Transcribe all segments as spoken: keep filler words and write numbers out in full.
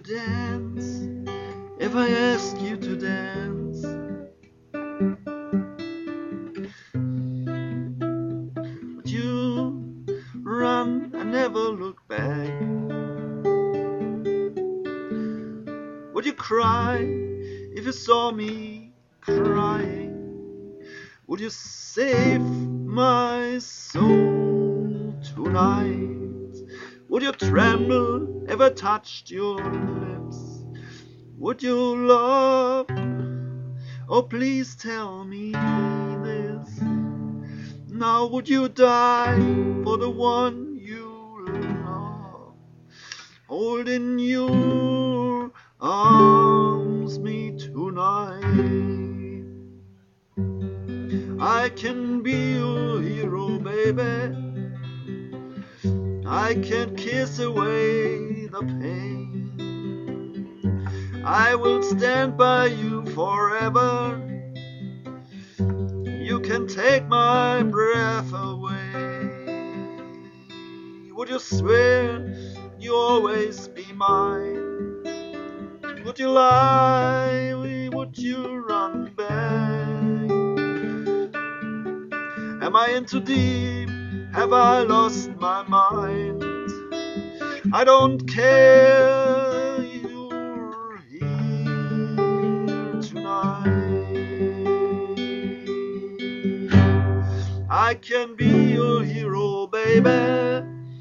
dance if I ask you to dance? Would you run and never look back? Would you cry if you saw me crying? Would you save my soul tonight? Would you tremble if I touched your lips? Would you love? Oh, please tell me this. Now would you die for the one you love? Hold in your arms me tonight. I can be your hero, baby. I can kiss away the pain. I will stand by you forever. You can take my breath away. Would you swear you always be mine? Would you lie? Would you run back? Am I in too deep? Have I lost my mind? I don't care, you're here tonight. I can be your hero, baby.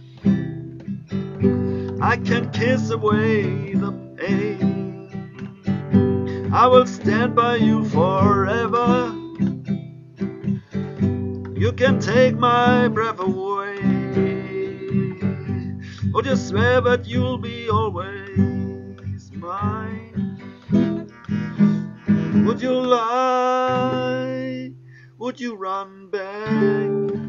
I can kiss away the pain. I will stand by you forever. You can take my breath away. Would you swear that you'll be always mine? Would you lie? Would you run back?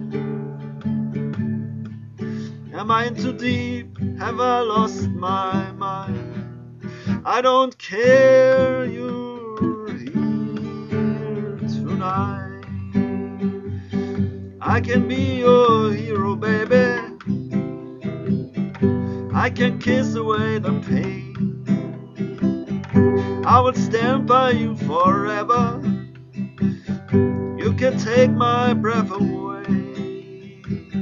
Am I in too deep? Have I lost my mind? I don't care, you're here tonight. I can be your hero, baby. I can kiss away the pain. I will stand by you forever. You can take my breath away.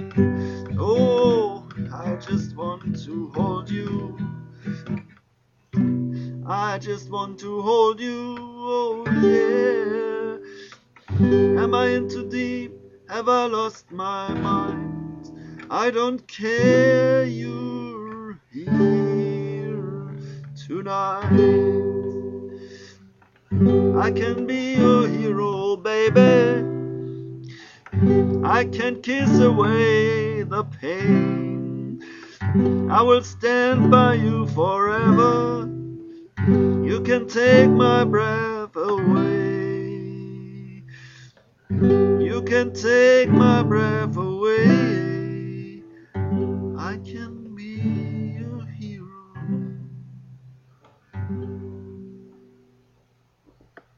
Oh, I just want to hold you. I just want to hold you. Oh yeah. Am I in too deep? Have I lost my mind? I don't care, you're here tonight. I can be your hero, baby. I can kiss away the pain. I will stand by you forever. You can take my breath away. You can take my breath away.